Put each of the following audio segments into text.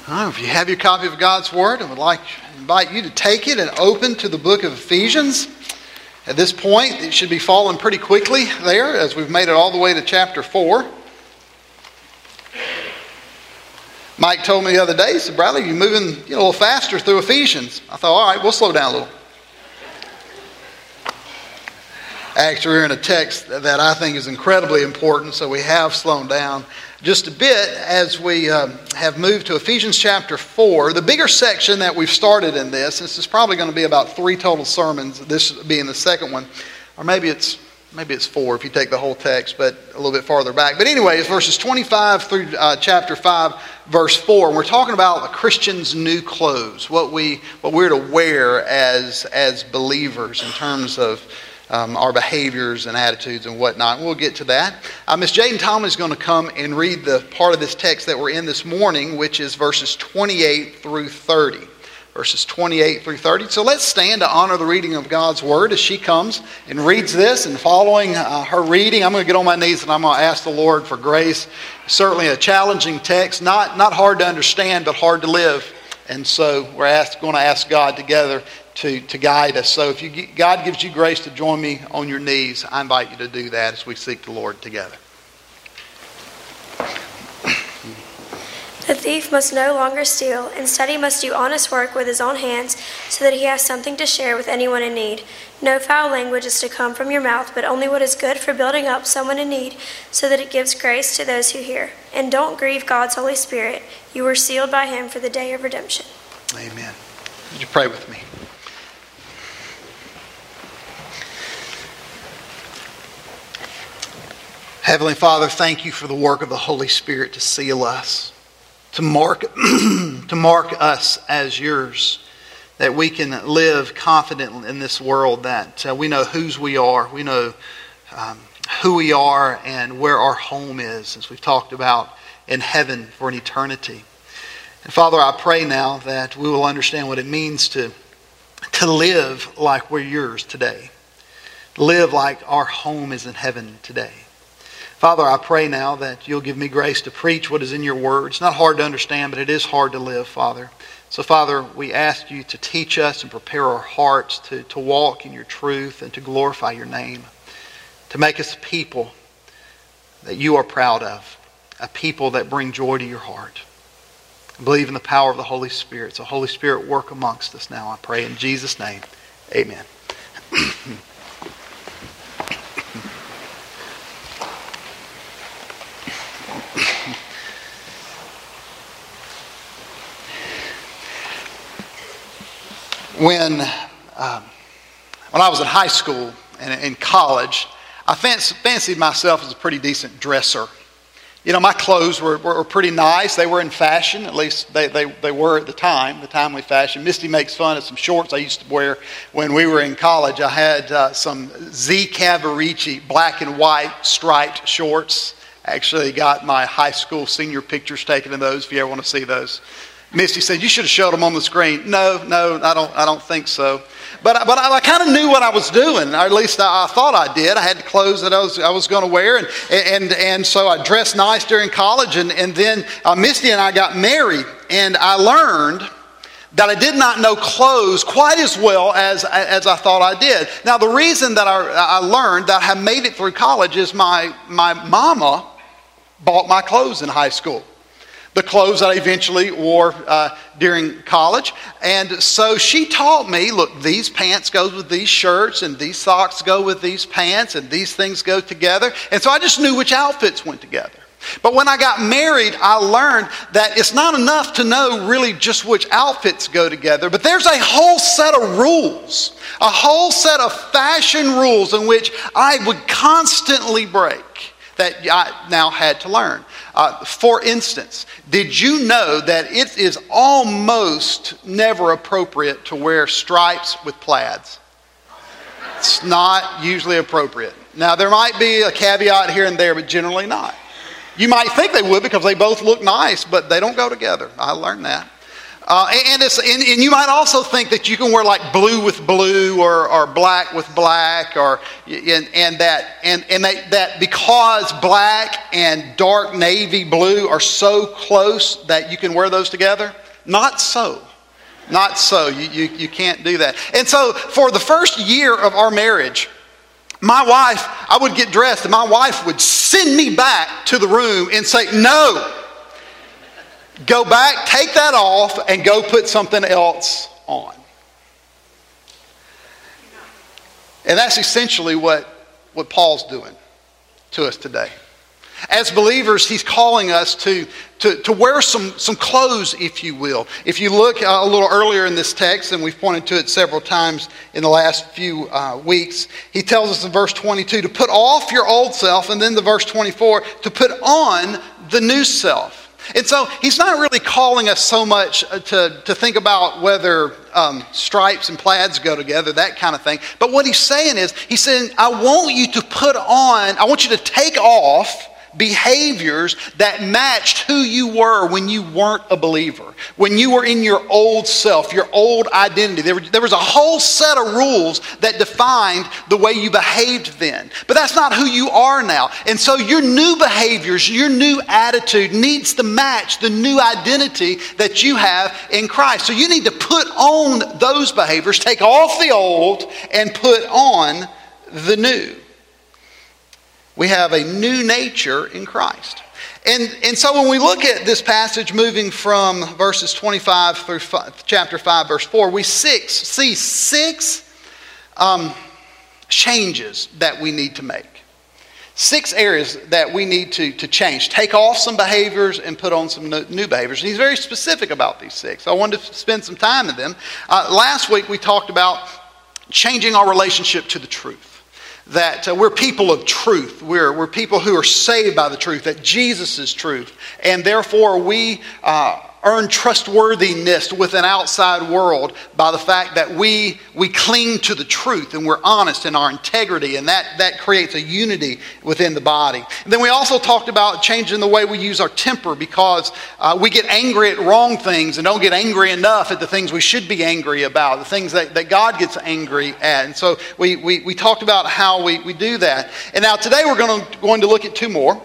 If you have your copy of God's Word, I would like to invite you to take it and open to the book of Ephesians. At this point, it should be falling pretty quickly there as we've made it all the way to chapter 4. Mike told me the other day, he said, Bradley, you're moving a little faster through Ephesians. I thought, all right, we'll slow down a little. Actually, we're in a text that I think is incredibly important, so we have slowed down just a bit as we have moved to Ephesians chapter 4. The bigger section that we've started in this is probably going to be about 3 total sermons, this being the second one. Or maybe it's 4 if you take the whole text, but a little bit farther back. But anyway, it's verses 25 through chapter 5, verse 4. And we're talking about a Christian's new clothes, what we're to wear as believers in terms of our behaviors and attitudes and whatnot. We'll get to that. Miss Jaden Tomlin is going to come and read the part of this text that we're in this morning, which is verses 28 through 30. Verses 28 through 30. So let's stand to honor the reading of God's Word as she comes and reads this. And following her reading, I'm going to get on my knees and I'm going to ask the Lord for grace. Certainly a challenging text, not hard to understand, but hard to live. And so we're going to ask God together to guide us. So if God gives you grace to join me on your knees, I invite you to do that as we seek the Lord together. The thief must no longer steal. Instead, he must do honest work with his own hands so that he has something to share with anyone in need. No foul language is to come from your mouth, but only what is good for building up someone in need so that it gives grace to those who hear. And don't grieve God's Holy Spirit. You were sealed by him for the day of redemption. Amen. Would you pray with me? Heavenly Father, thank you for the work of the Holy Spirit to seal us, to mark us as yours, that we can live confident in this world, that we know whose we are, we know who we are and where our home is, as we've talked about in heaven for an eternity. And Father, I pray now that we will understand what it means to live like we're yours today, live like our home is in heaven today. Father, I pray now that you'll give me grace to preach what is in your word. It's not hard to understand, but it is hard to live, Father. So, Father, we ask you to teach us and prepare our hearts to walk in your truth and to glorify your name, to make us a people that you are proud of, a people that bring joy to your heart. I believe in the power of the Holy Spirit. So, Holy Spirit, work amongst us now, I pray in Jesus' name. Amen. When I was in high school and in college, I fancied myself as a pretty decent dresser. You know, my clothes were pretty nice. They were in fashion, at least they were at the timely fashion. Misty makes fun of some shorts I used to wear when we were in college. I had some Z Cavaricci black and white striped shorts. I actually got my high school senior pictures taken in those if you ever want to see those. Misty said, you should have showed them on the screen. No, I don't think so. But I kind of knew what I was doing, or at least I thought I did. I had the clothes that I was going to wear, and so I dressed nice during college, and then Misty and I got married, and I learned that I did not know clothes quite as well as I thought I did. Now, the reason that I learned that I had made it through college is my mama bought my clothes in high school. The clothes that I eventually wore during college. And so she taught me, look, these pants go with these shirts, and these socks go with these pants, and these things go together. And so I just knew which outfits went together. But when I got married, I learned that it's not enough to know really just which outfits go together, but there's a whole set of rules, a whole set of fashion rules in which I would constantly break that I now had to learn. For instance, did you know that it is almost never appropriate to wear stripes with plaids? It's not usually appropriate. Now, there might be a caveat here and there, but generally not. You might think they would because they both look nice, but they don't go together. I learned that. And you might also think that you can wear like blue with blue or black with black, and that because black and dark navy blue are so close that you can wear those together. Not so. Not so. You can't do that. And so for the first year of our marriage, my wife, I would get dressed and my wife would send me back to the room and say, no, go back, take that off, and go put something else on. And that's essentially what Paul's doing to us today. As believers, he's calling us to wear some clothes, if you will. If you look a little earlier in this text, and we've pointed to it several times in the last few weeks, he tells us in verse 22 to put off your old self, and then the verse 24 to put on the new self. And so he's not really calling us so much to think about whether stripes and plaids go together, that kind of thing. But what he's saying is, he's saying, I want you to take off behaviors that matched who you were when you weren't a believer, when you were in your old self, your old identity. There was a whole set of rules that defined the way you behaved then. But that's not who you are now. And so your new behaviors, your new attitude needs to match the new identity that you have in Christ. So you need to put on those behaviors, take off the old, and put on the new. We have a new nature in Christ. And so when we look at this passage moving from verses 25 through chapter 5, verse 4, we see six changes that we need to make. 6 areas that we need to change. Take off some behaviors and put on some new behaviors. And he's very specific about these 6. I wanted to spend some time in them. Last week we talked about changing our relationship to the truth. That we're people of truth. We're people who are saved by the truth, that Jesus is truth. And therefore we earn trustworthiness with an outside world by the fact that we cling to the truth and we're honest in our integrity, and that creates a unity within the body. And then we also talked about changing the way we use our temper, because we get angry at wrong things and don't get angry enough at the things we should be angry about, the things that God gets angry at. And so we talked about how we do that. And now today we're going to look at 2 more.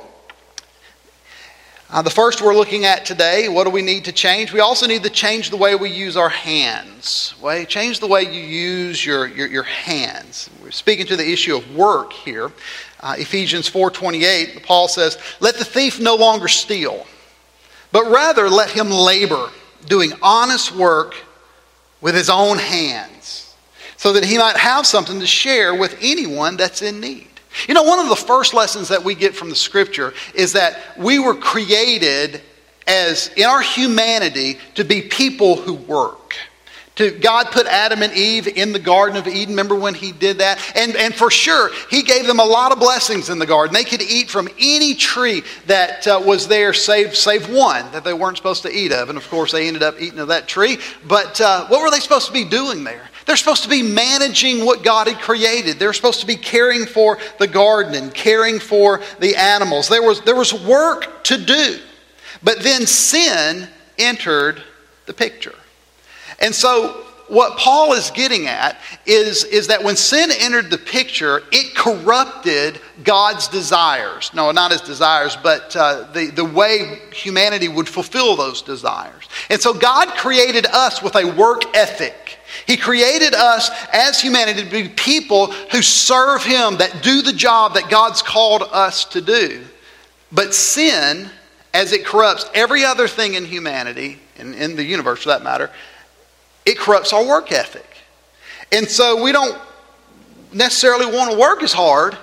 The first we're looking at today, what do we need to change? We also need to change the way we use our hands. Change the way you use your hands. We're speaking to the issue of work here. Ephesians 4:28, Paul says, let the thief no longer steal, but rather let him labor, doing honest work with his own hands, so that he might have something to share with anyone that's in need. You know, one of the first lessons that we get from the scripture is that we were created in our humanity to be people who work. God put Adam and Eve in the Garden of Eden. Remember when he did that? And for sure, he gave them a lot of blessings in the garden. They could eat from any tree that was there, save one that they weren't supposed to eat of. And of course, they ended up eating of that tree. But what were they supposed to be doing there? They're supposed to be managing what God had created. They're supposed to be caring for the garden and caring for the animals. There was work to do. But then sin entered the picture. And so what Paul is getting at is that when sin entered the picture, it corrupted God's desires. No, not his desires, but the way humanity would fulfill those desires. And so God created us with a work ethic. He created us as humanity to be people who serve him, that do the job that God's called us to do. But sin, as it corrupts every other thing in humanity, and in the universe for that matter, it corrupts our work ethic. And so we don't necessarily want to work as hard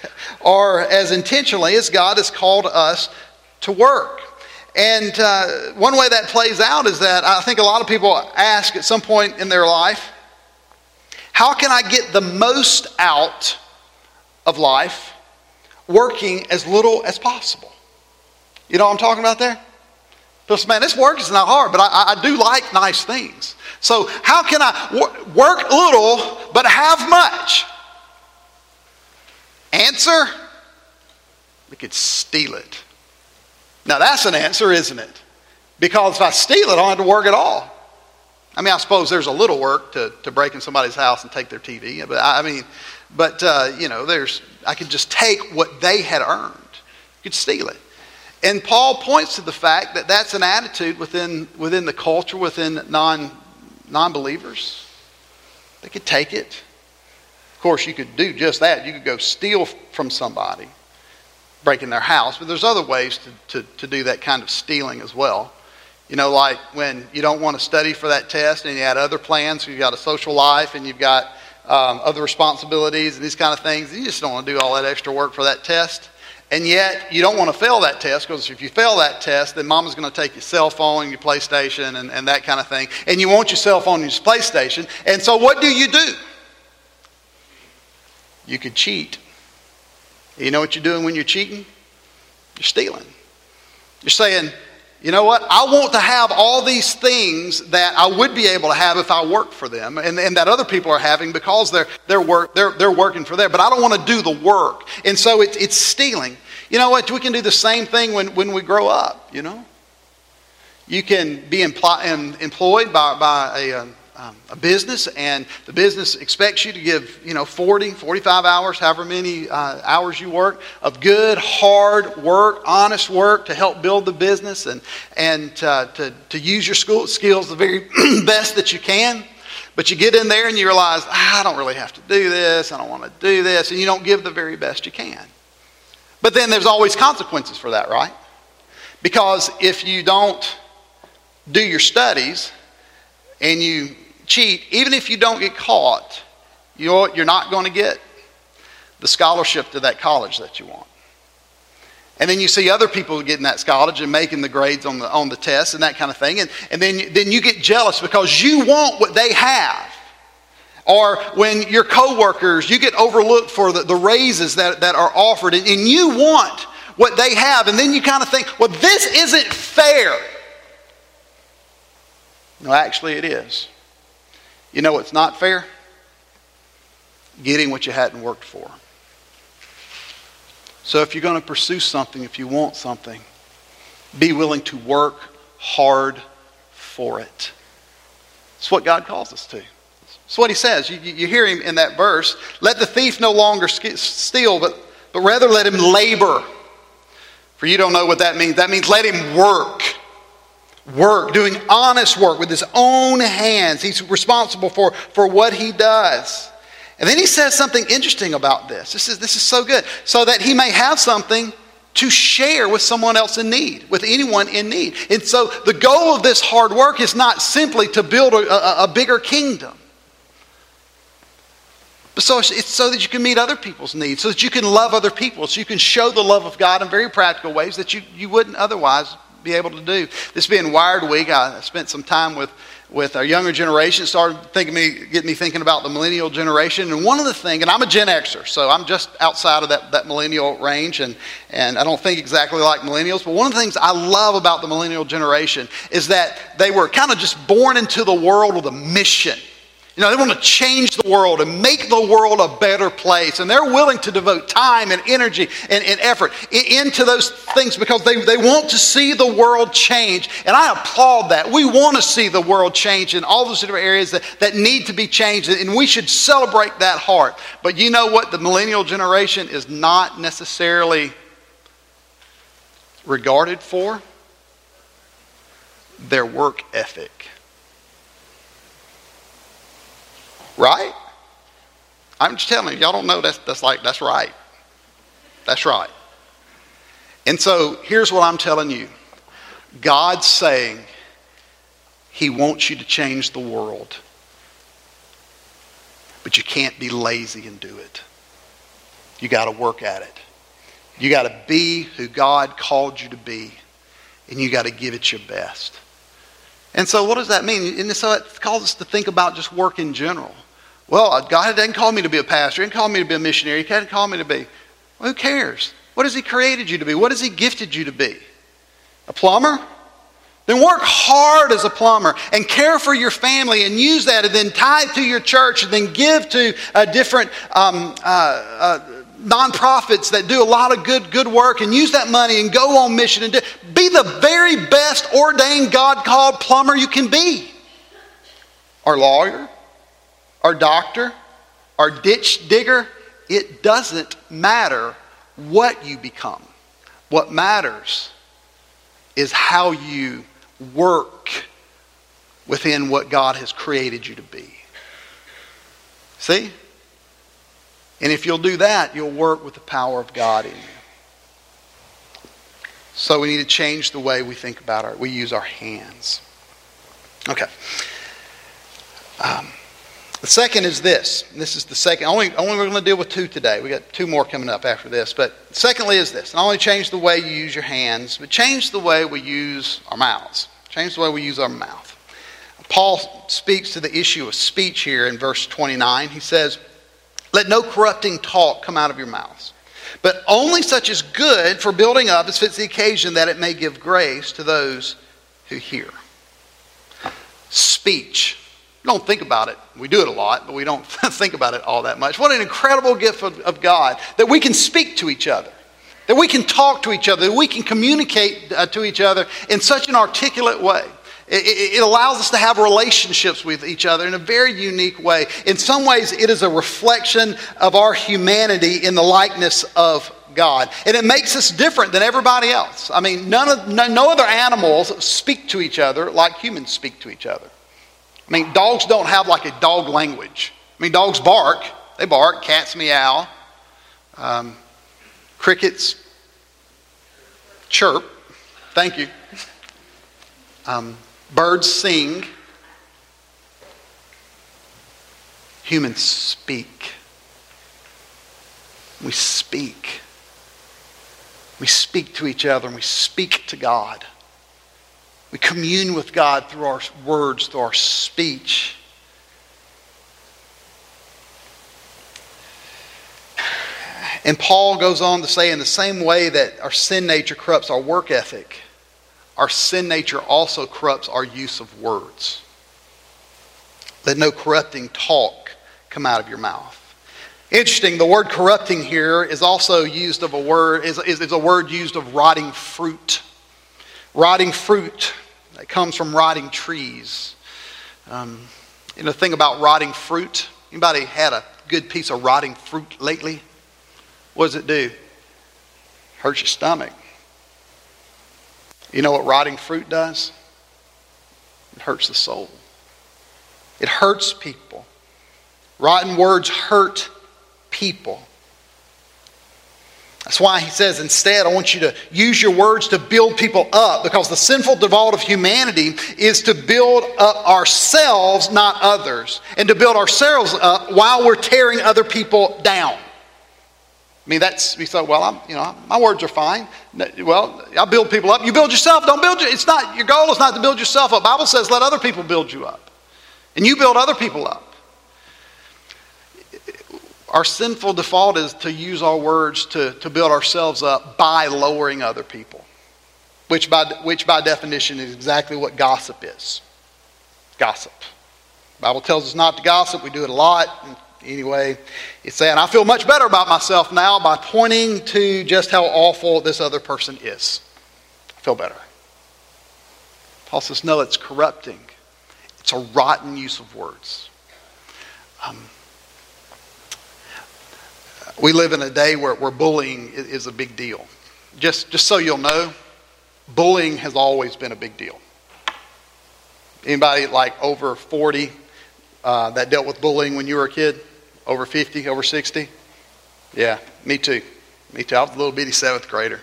or as intentionally as God has called us to work. And one way that plays out is that I think a lot of people ask at some point in their life, how can I get the most out of life working as little as possible? You know what I'm talking about there? Because, man, this work is not hard, but I do like nice things. So how can I work little but have much? Answer, we could steal it. Now that's an answer, isn't it? Because if I steal it, I don't have to work at all. I mean, I suppose there's a little work to break in somebody's house and take their TV. But I could just take what they had earned. You could steal it. And Paul points to the fact that that's an attitude within the culture, within non-believers. They could take it. Of course, you could do just that. You could go steal from somebody, break in their house. But there's other ways to do that kind of stealing as well. You know, like when you don't want to study for that test and you had other plans, so you've got a social life and you've got other responsibilities and these kind of things. And you just don't want to do all that extra work for that test. And yet, you don't want to fail that test, because if you fail that test, then Mama's going to take your cell phone, your PlayStation, and that kind of thing. And you want your cell phone and your PlayStation. And so what do? You could cheat. You know what you're doing when you're cheating? You're stealing. You're saying, you know what? I want to have all these things that I would be able to have if I worked for them, and that other people are having because they're working for them. But I don't want to do the work, and so it's stealing. You know what? We can do the same thing when we grow up. You know, you can be employed by a business, and the business expects you to give 40, 45 hours, however many hours you work, of good, hard work, honest work to help build the business and to use your skills the very best that you can. But you get in there and you realize, I don't really have to do this, I don't want to do this, and you don't give the very best you can. But then there's always consequences for that, right? Because if you don't do your studies and you cheat, even if you don't get caught, you're not going to get the scholarship to that college that you want. And then you see other people getting that college and making the grades on the tests and that kind of thing, and then you get jealous because you want what they have. Or when your coworkers, you get overlooked for the raises that are offered, and you want what they have, and then you kind of think, well, this isn't fair. No, actually it is. You know what's not fair? Getting what you hadn't worked for. So if you're going to pursue something, if you want something, be willing to work hard for it. That's what God calls us to. That's what he says. You hear him in that verse. Let the thief no longer steal, but rather let him labor. For you don't know what that means. That means let him work. Work, doing honest work with his own hands. He's responsible for what he does. And then he says something interesting about this. This is so good. So that he may have something to share with someone else in need, with anyone in need. And so the goal of this hard work is not simply to build a bigger kingdom. So it's so that you can meet other people's needs, so that you can love other people, so you can show the love of God in very practical ways that you wouldn't otherwise be able to do. This being Wired Week, I spent some time with our younger generation. It started getting me thinking about the millennial generation. And one of the things, and I'm a Gen Xer, so I'm just outside of that millennial range, and I don't think exactly like millennials, but one of the things I love about the millennial generation is that they were kind of just born into the world with a mission. You know, they want to change the world and make the world a better place. And they're willing to devote time and energy and effort into those things because they want to see the world change. And I applaud that. We want to see the world change in all those different areas that need to be changed. And we should celebrate that heart. But you know what? The millennial generation is not necessarily regarded for their work ethic. Right? I'm just telling you, y'all don't know that's right. That's right. And so here's what I'm telling you. God's saying he wants you to change the world. But you can't be lazy and do it. You got to work at it. You got to be who God called you to be. And you got to give it your best. And so what does that mean? And so it calls us to think about just work in general. Well, God didn't call me to be a pastor. He didn't call me to be a missionary. He didn't call me to be. Well, who cares? What has he created you to be? What has he gifted you to be? A plumber? Then work hard as a plumber and care for your family and use that and then tithe to your church and then give to different nonprofits that do a lot of good work and use that money and go on mission and be the very best ordained God-called plumber you can be. or lawyer, or doctor, or ditch digger. It doesn't matter what you become. What matters is how you work within what God has created you to be. See? And if you'll do that, you'll work with the power of God in you. So we need to change the way we think about we use our hands. Okay. The second is this. And this is the second. Only we're going to deal with two today. We got two more coming up after this. But secondly is this. Not only change the way you use your hands, but change the way we use our mouths. Change the way we use our mouth. Paul speaks to the issue of speech here in verse 29. He says, "Let no corrupting talk come out of your mouths, but only such as good for building up as fits the occasion, that it may give grace to those who hear." Speech. We don't think about it. We do it a lot, but we don't think about it all that much. What an incredible gift of God that we can speak to each other, that we can talk to each other, that we can communicate to each other in such an articulate way. It allows us to have relationships with each other in a very unique way. In some ways, it is a reflection of our humanity in the likeness of God. And it makes us different than everybody else. I mean, no other animals speak to each other like humans speak to each other. I mean, dogs don't have like a dog language. I mean, dogs bark. They bark. Cats meow. Crickets chirp. Thank you. Birds sing. Humans speak. We speak. We speak to each other and we speak to God. We commune with God through our words, through our speech. And Paul goes on to say, in the same way that our sin nature corrupts our work ethic, our sin nature also corrupts our use of words. Let no corrupting talk come out of your mouth. Interesting, the word corrupting here is also used of a word used of rotting fruit. Rotting fruit. It comes from rotting trees. The thing about rotting fruit. Anybody had a good piece of rotting fruit lately? What does it do? Hurts your stomach. You know what rotting fruit does? It hurts the soul. It hurts people. Rotten words hurt people. That's why he says, instead, I want you to use your words to build people up, because the sinful default of humanity is to build up ourselves, not others, and to build ourselves up while we're tearing other people down. I mean, we say, well, my words are fine. Well, I build people up. You build yourself. Don't build it's not, your goal is not to build yourself up. The Bible says let other people build you up. And you build other people up. Our sinful default is to use our words to build ourselves up by lowering other people, which by definition is exactly what gossip is. Gossip. The Bible tells us not to gossip. We do it a lot. Anyway, it's saying I feel much better about myself now by pointing to just how awful this other person is. I feel better. Paul says, no, it's corrupting. It's a rotten use of words. We live in a day where bullying is a big deal. Just so you'll know, bullying has always been a big deal. Anybody like over 40 that dealt with bullying when you were a kid? Over 50, over 60? Yeah, me too. Me too. I was a little bitty 7th grader.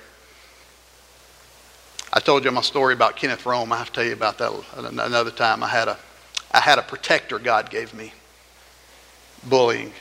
I told you my story about Kenneth Rome. I have to tell you about that another time. I had a protector God gave me. Bullying.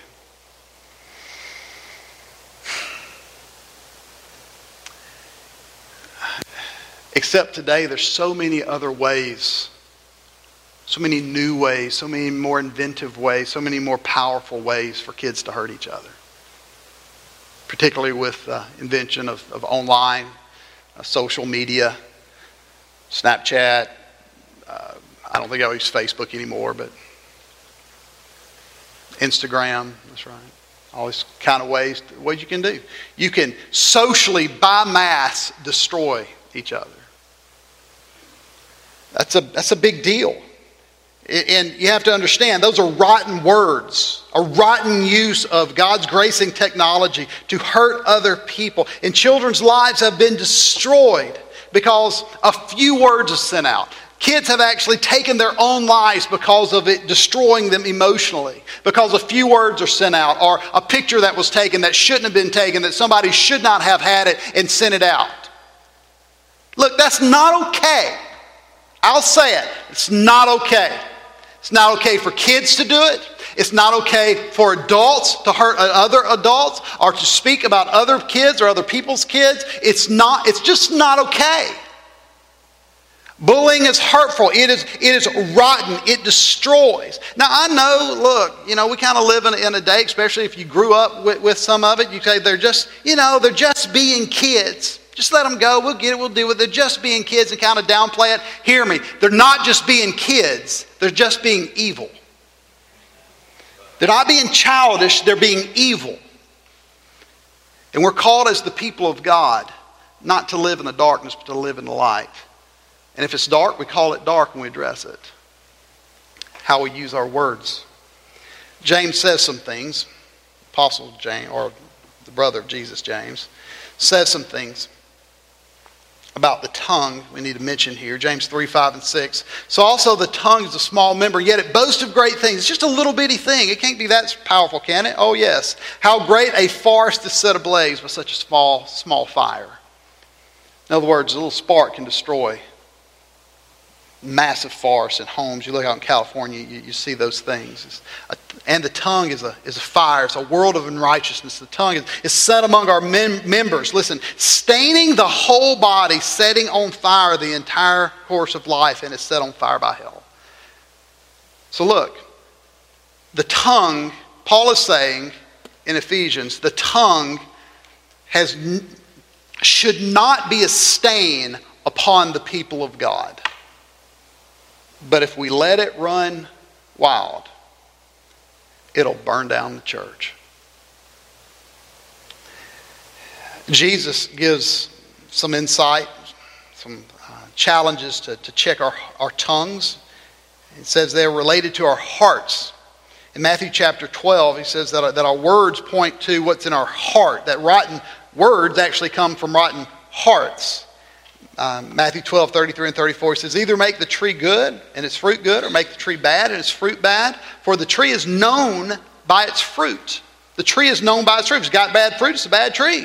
Except today, there's so many other ways, so many new ways, so many more inventive ways, so many more powerful ways for kids to hurt each other. Particularly with the invention of online, social media, Snapchat. I don't think I use Facebook anymore, but Instagram, that's right. All these kind of ways you can do. You can socially, by mass, destroy each other. That's a big deal. And you have to understand, those are rotten words, a rotten use of God's gracing technology to hurt other people. And children's lives have been destroyed because a few words are sent out. Kids have actually taken their own lives because of it destroying them emotionally. Because a few words are sent out, or a picture that was taken that shouldn't have been taken, that somebody should not have had it and sent it out. Look, that's not okay. I'll say it. It's not okay. It's not okay for kids to do it. It's not okay for adults to hurt other adults or to speak about other kids or other people's kids. It's just not okay. Bullying is hurtful. It is rotten. It destroys. Now, I know, look, we kind of live in a day, especially if you grew up with some of it, you say they're just being kids. Just let them go. We'll get it. We'll deal with it. They're just being kids and kind of downplay it. Hear me. They're not just being kids. They're just being evil. They're not being childish. They're being evil. And we're called as the people of God not to live in the darkness, but to live in the light. And if it's dark, we call it dark when we address it. How we use our words. James says some things. Apostle James, or the brother of Jesus, James, says some things about the tongue we need to mention here. James 3, 5, and 6. So also the tongue is a small member, yet it boasts of great things. It's just a little bitty thing. It can't be that powerful, can it? Oh yes. How great a forest is set ablaze with such a small fire. In other words, a little spark can destroy massive forests and homes. You look out in California, you see those things. And the tongue is a fire. It's a world of unrighteousness. The tongue is set among our members. Listen, staining the whole body, setting on fire the entire course of life, and is set on fire by hell. So look, the tongue, Paul is saying in Ephesians, the tongue should not be a stain upon the people of God. But if we let it run wild, it'll burn down the church. Jesus gives some insight, some challenges to check our tongues. It says they're related to our hearts. In Matthew chapter 12, he says that our words point to what's in our heart. That rotten words actually come from rotten hearts. Matthew 12, 33 and 34 says, either make the tree good and its fruit good, or make the tree bad and its fruit bad. For the tree is known by its fruit. The tree is known by its fruit. If it's got bad fruit, it's a bad tree.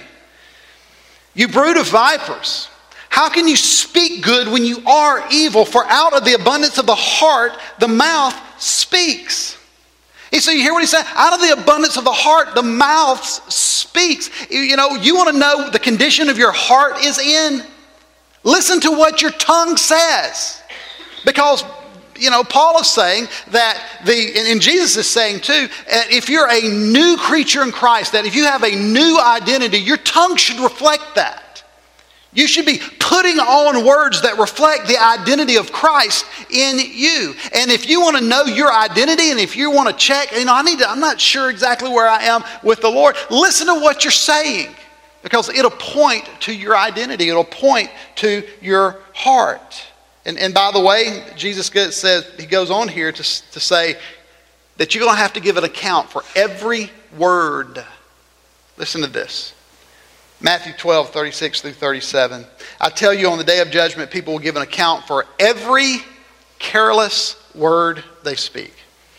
You brood of vipers, how can you speak good when you are evil? For out of the abundance of the heart, the mouth speaks. So you hear what he's saying? Out of the abundance of the heart, the mouth speaks. You want to know the condition of your heart is in? Listen to what your tongue says. Because, Paul is saying that, and Jesus is saying too, if you're a new creature in Christ, that if you have a new identity, your tongue should reflect that. You should be putting on words that reflect the identity of Christ in you. And if you want to know your identity, and if you want to check, I'm not sure exactly where I am with the Lord, listen to what you're saying. Because it'll point to your identity. It'll point to your heart. And by the way, Jesus says, he goes on here to say that you're going to have to give an account for every word. Listen to this. Matthew 12, 36 through 37. I tell you, on the day of judgment, people will give an account for every careless word they speak.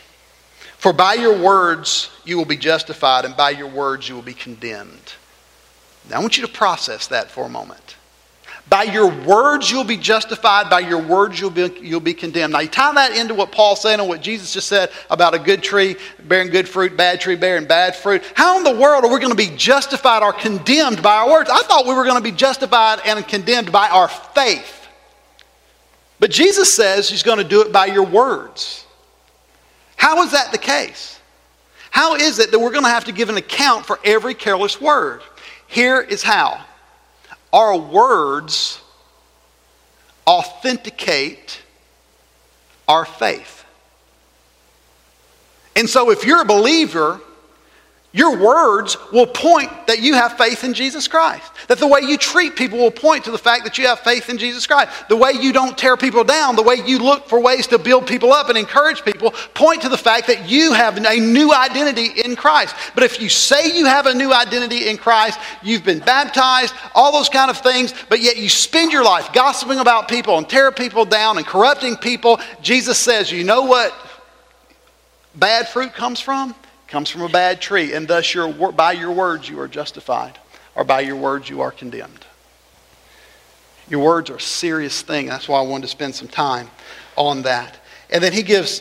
For by your words you will be justified, and by your words you will be condemned. Now I want you to process that for a moment. By your words you'll be justified. By your words you'll be condemned. Now you tie that into what Paul's saying and what Jesus just said about a good tree bearing good fruit, bad tree bearing bad fruit. How in the world are we going to be justified or condemned by our words? I thought we were going to be justified and condemned by our faith. But Jesus says he's going to do it by your words. How is that the case? How is it that we're going to have to give an account for every careless word? Here is how. Our words authenticate our faith. And so if you're a believer, Your words will point that you have faith in Jesus Christ. That the way you treat people will point to the fact that you have faith in Jesus Christ. The way you don't tear people down, the way you look for ways to build people up and encourage people, point to the fact that you have a new identity in Christ. But if you say you have a new identity in Christ, you've been baptized, all those kind of things, but yet you spend your life gossiping about people and tearing people down and corrupting people, Jesus says, you know what bad fruit comes from? Comes from a bad tree, and thus by your words you are justified, or by your words you are condemned. Your words are a serious thing. That's why I wanted to spend some time on that. And then he gives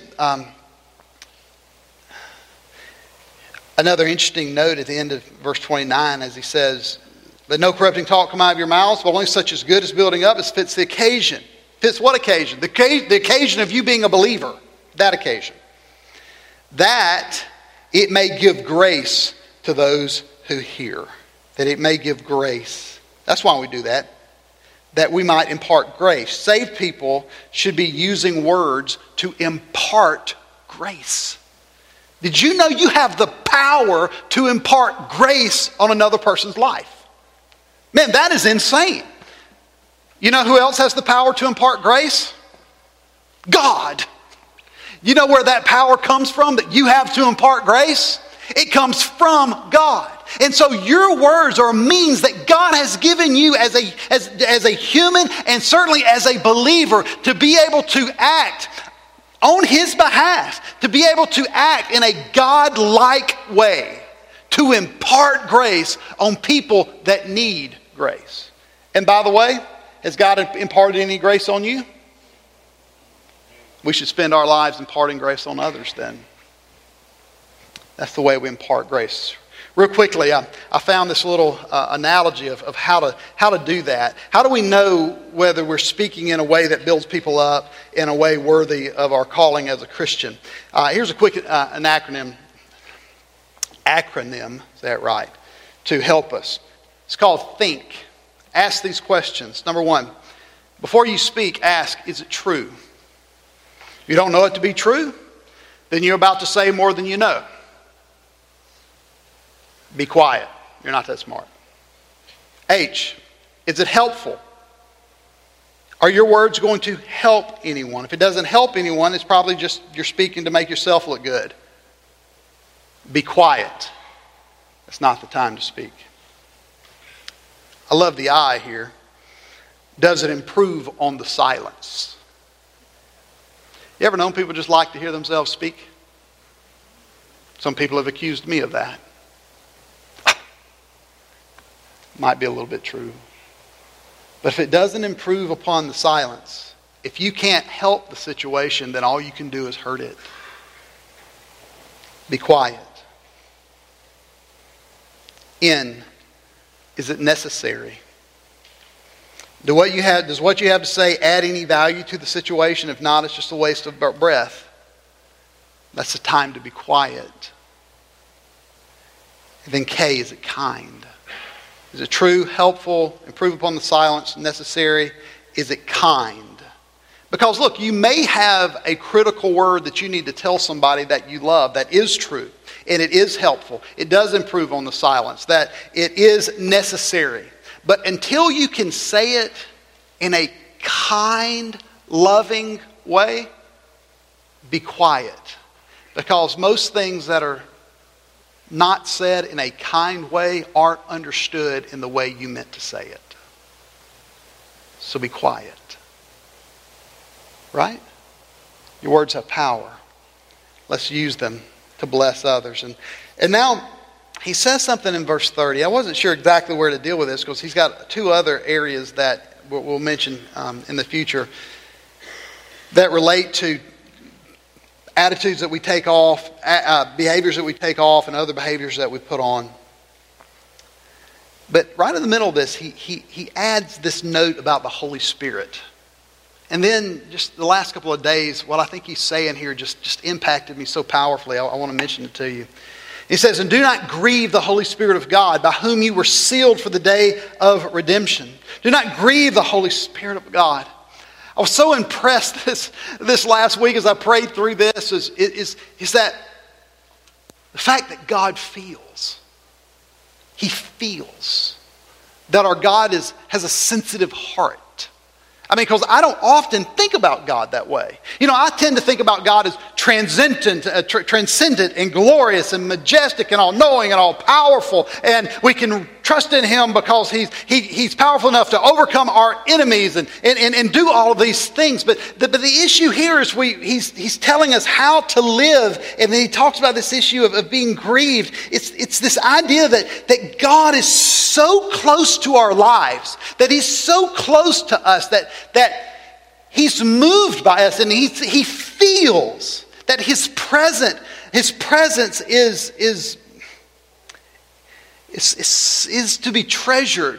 another interesting note at the end of verse 29 as he says, let no corrupting talk come out of your mouths, but only such as good as building up as fits the occasion. Fits what occasion? The occasion of you being a believer. That occasion. That it may give grace to those who hear. That it may give grace. That's why we do that. That we might impart grace. Saved people should be using words to impart grace. Did you know you have the power to impart grace on another person's life? Man, that is insane. You know who else has the power to impart grace? God. You know where that power comes from that you have to impart grace? It comes from God. And so your words are a means that God has given you as a human and certainly as a believer to be able to act on His behalf, to be able to act in a God-like way, to impart grace on people that need grace. And by the way, has God imparted any grace on you? We should spend our lives imparting grace on others then. That's the way we impart grace. Real quickly, I found this little analogy of how to do that. How do we know whether we're speaking in a way that builds people up, in a way worthy of our calling as a Christian? Here's a quick an acronym. Acronym, is that right? To help us. It's called THINK. Ask these questions. Number one, before you speak, ask, is it true? If you don't know it to be true, then you're about to say more than you know. Be quiet. You're not that smart. H, is it helpful? Are your words going to help anyone? If it doesn't help anyone, it's probably just you're speaking to make yourself look good. Be quiet. It's not the time to speak. I love the I here. Does it improve on the silence? You ever known people just like to hear themselves speak? Some people have accused me of that. Might be a little bit true. But if it doesn't improve upon the silence, if you can't help the situation, then all you can do is hurt it. Be quiet. N, is it necessary? Does what you have to say add any value to the situation? If not, it's just a waste of breath. That's the time to be quiet. And then K, is it kind? Is it true, helpful, improve upon the silence, necessary? Is it kind? Because look, you may have a critical word that you need to tell somebody that you love that is true. And it is helpful. It does improve on the silence. That it is necessary. But until you can say it in a kind, loving way, be quiet. Because most things that are not said in a kind way aren't understood in the way you meant to say it. So be quiet. Right? Your words have power. Let's use them to bless others. And now he says something in verse 30. I wasn't sure exactly where to deal with this because he's got two other areas that we'll mention in the future that relate to attitudes that we take off, behaviors that we take off, and other behaviors that we put on. But right in the middle of this, he adds this note about the Holy Spirit. And then just the last couple of days, what I think he's saying here just impacted me so powerfully. I want to mention it to you. He says, and do not grieve the Holy Spirit of God, by whom you were sealed for the day of redemption. Do not grieve the Holy Spirit of God. I was so impressed this last week as I prayed through this is that The fact that God feels. He feels. That our God has a sensitive heart. I mean, because I don't often think about God that way. You know, I tend to think about God as transcendent and glorious and majestic and all-knowing and all-powerful. And we can trust in Him because He's powerful enough to overcome our enemies and do all of these things. But the issue here is He's telling us how to live. And then He talks about this issue of being grieved. It's this idea that God is so close to our lives, that He's so close to us, that He's moved by us, and He feels that His presence is to be treasured.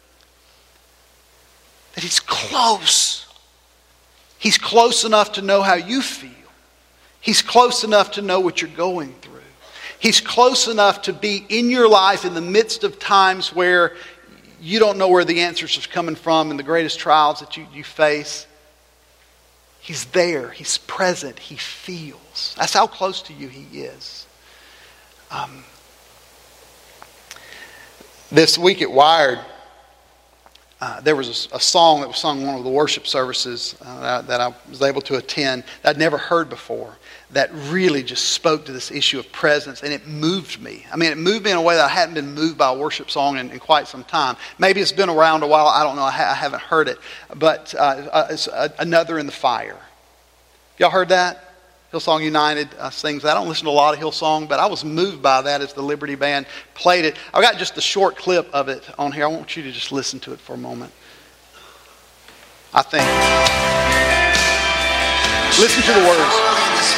That He's close. He's close enough to know how you feel. He's close enough to know what you're going through. He's close enough to be in your life in the midst of times where you don't know where the answers are coming from and the greatest trials that you face. He's there. He's present. He feels. That's how close to you He is. This week at Wired, there was a song that was sung in one of the worship services that I was able to attend that I'd never heard before, that really just spoke to this issue of presence, and it moved me. I mean, it moved me in a way that I hadn't been moved by a worship song in quite some time. Maybe it's been around a while. I don't know. I haven't heard it. But it's Another in the Fire. Y'all heard that? Hillsong United sings that. I don't listen to a lot of Hillsong, but I was moved by that as the Liberty Band played it. I've got just a short clip of it on here. I want you to just listen to it for a moment. I think. Listen to the words.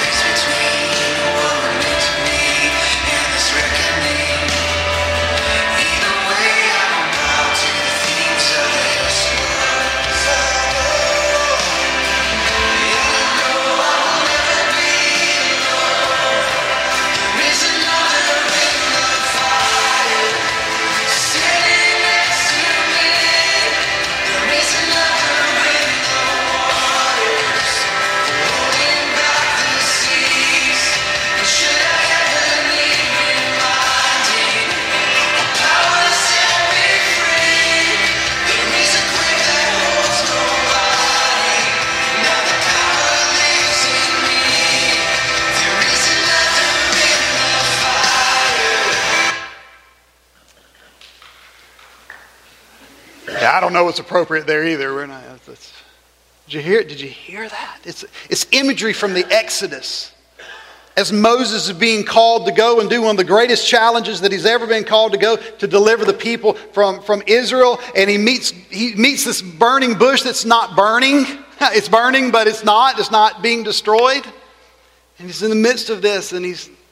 I don't know what's appropriate there either. Did you hear it? Did you hear that? It's imagery from the Exodus. As Moses is being called to go and do one of the greatest challenges that he's ever been called to go, to deliver the people from Israel, and he meets this burning bush that's not burning. It's burning, but it's not being destroyed. And he's in the midst of this, and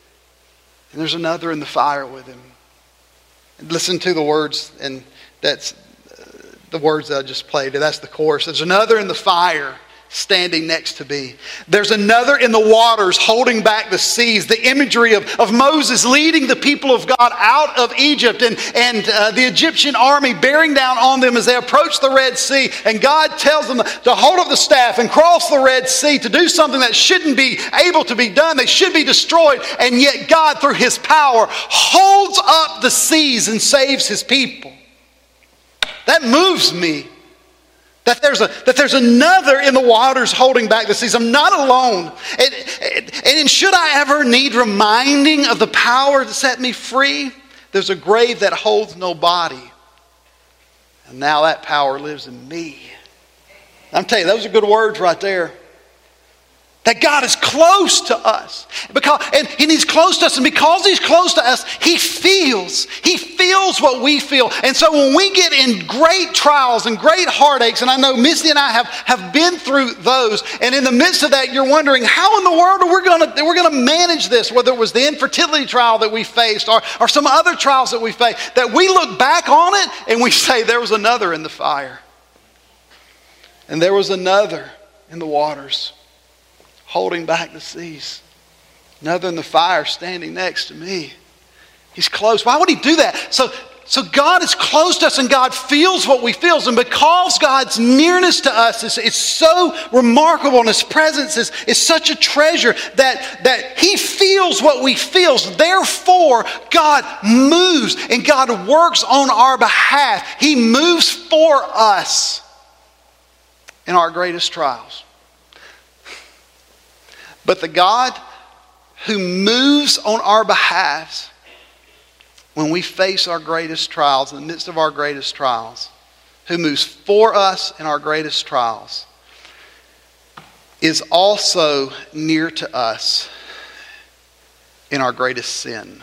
there's another in the fire with him. And listen to the words, and that's the words that I just played. That's the chorus. There's another in the fire standing next to me. There's another in the waters holding back the seas. The imagery of Moses leading the people of God out of Egypt and the Egyptian army bearing down on them as they approach the Red Sea. And God tells them to hold up the staff and cross the Red Sea, to do something that shouldn't be able to be done. They should be destroyed. And yet God, through His power, holds up the seas and saves His people. That moves me. That there's another in the waters holding back the seas. I'm not alone. And should I ever need reminding of the power that set me free, there's a grave that holds no body. And now that power lives in me. I'm telling you, those are good words right there. That God is close to us. And He's close to us. And because He's close to us, He feels what we feel. And so when we get in great trials and great heartaches, and I know Missy and I have been through those, and in the midst of that, you're wondering, how in the world are we going to manage this? Whether it was the infertility trial that we faced or some other trials that we faced, that we look back on it and we say, there was another in the fire. And there was another in the waters, holding back the seas. Another in the fire standing next to me. He's close. Why would He do that? So So God is close to us and God feels what we feel. And because God's nearness to us is so remarkable and His presence is such a treasure that He feels what we feel. Therefore, God moves and God works on our behalf. He moves for us in our greatest trials. But the God who moves on our behalf when we face our greatest trials, in the midst of our greatest trials, who moves for us in our greatest trials, is also near to us in our greatest sin.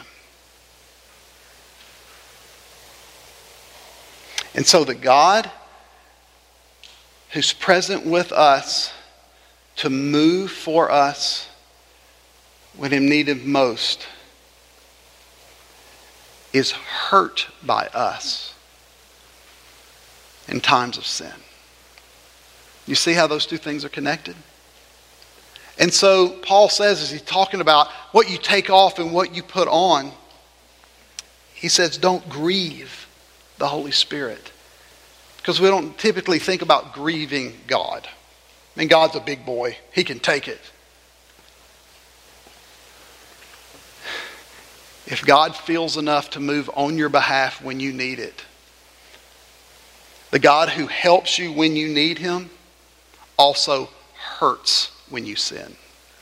And so the God who's present with us to move for us when in need of most is hurt by us in times of sin. You see how those two things are connected? And so Paul says, as he's talking about what you take off and what you put on, he says, don't grieve the Holy Spirit. Because we don't typically think about grieving God. I mean, God's a big boy. He can take it. If God feels enough to move on your behalf when you need it, the God who helps you when you need Him also hurts when you sin.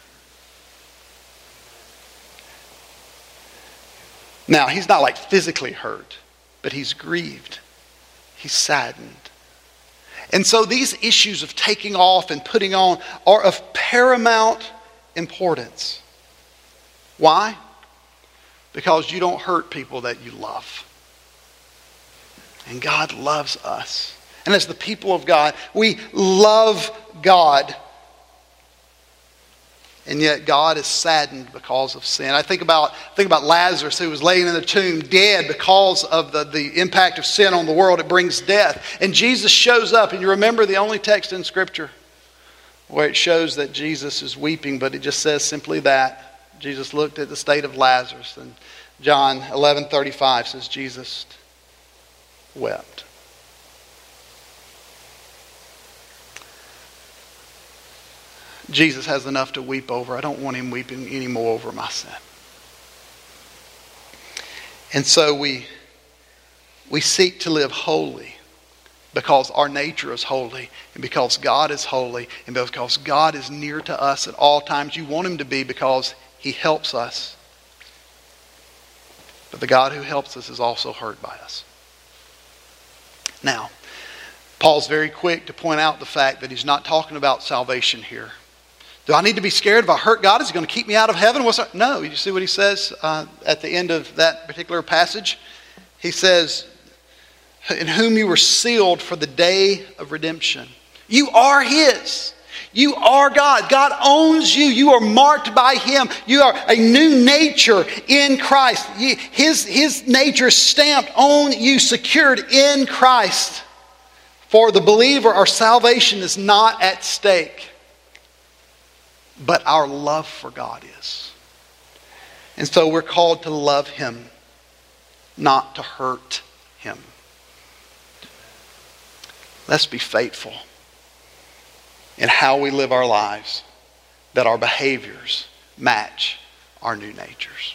Now, He's not like physically hurt, but He's grieved. He's saddened. And so these issues of taking off and putting on are of paramount importance. Why? Because you don't hurt people that you love. And God loves us. And as the people of God, we love God. And yet God is saddened because of sin. I think about Lazarus, who was laying in the tomb dead because of the impact of sin on the world. It brings death. And Jesus shows up. And you remember the only text in Scripture where it shows that Jesus is weeping, but it just says simply that. Jesus looked at the state of Lazarus. And John 11:35 says Jesus wept. Jesus has enough to weep over. I don't want Him weeping anymore over my sin. And so we seek to live holy because our nature is holy and because God is holy and because God is near to us at all times. You want Him to be because He helps us. But the God who helps us is also hurt by us. Now, Paul's very quick to point out the fact that he's not talking about salvation here. Do I need to be scared if I hurt God? Is He going to keep me out of heaven? No. You see what he says at the end of that particular passage? He says, in whom you were sealed for the day of redemption. You are His. You are God. God owns you. You are marked by Him. You are a new nature in Christ. His nature stamped on you, secured in Christ. For the believer, our salvation is not at stake. But our love for God is. And so we're called to love Him, not to hurt Him. Let's be faithful in how we live our lives, that our behaviors match our new natures.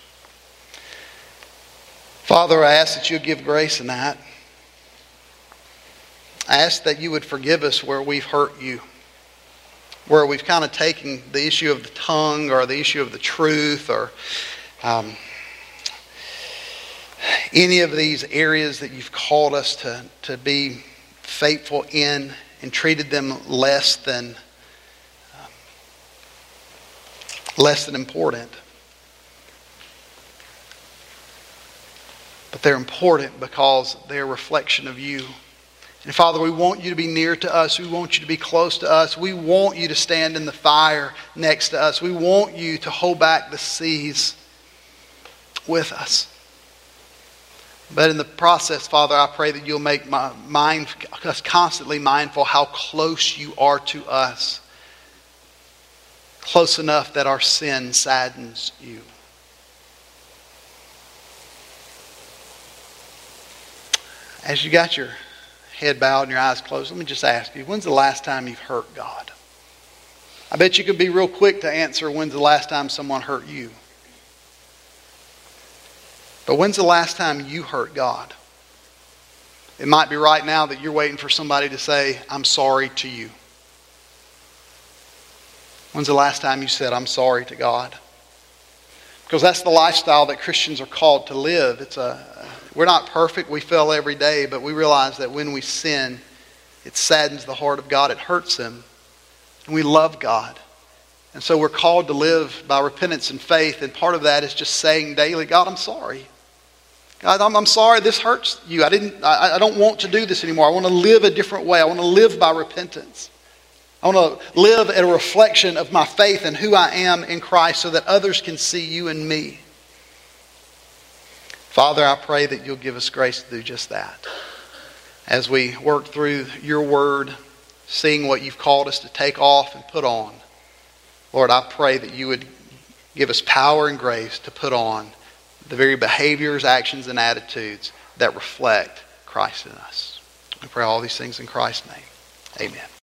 Father, I ask that You give grace in that. I ask that You would forgive us where we've hurt You, where we've kind of taken the issue of the tongue or the issue of the truth or any of these areas that You've called us to be faithful in and treated them less than important. But they're important because they're a reflection of You. And Father, we want You to be near to us. We want You to be close to us. We want You to stand in the fire next to us. We want You to hold back the seas with us. But in the process, Father, I pray that You'll make us constantly mindful how close You are to us. Close enough that our sin saddens You. As you got your head bowed and your eyes closed, let me just ask you, when's the last time you've hurt God? I bet you could be real quick to answer when's the last time someone hurt you. But when's the last time you hurt God? It might be right now that you're waiting for somebody to say, I'm sorry to you. When's the last time you said, I'm sorry to God? Because that's the lifestyle that Christians are called to live. We're not perfect. We fail every day. But we realize that when we sin, it saddens the heart of God. It hurts Him. And we love God. And so we're called to live by repentance and faith. And part of that is just saying daily, God, I'm sorry. God, I'm sorry this hurts you. I don't want to do this anymore. I want to live a different way. I want to live by repentance. I want to live at a reflection of my faith and who I am in Christ so that others can see you and me. Father, I pray that you'll give us grace to do just that. As we work through your word, seeing what you've called us to take off and put on, Lord, I pray that you would give us power and grace to put on the very behaviors, actions, and attitudes that reflect Christ in us. We pray all these things in Christ's name. Amen.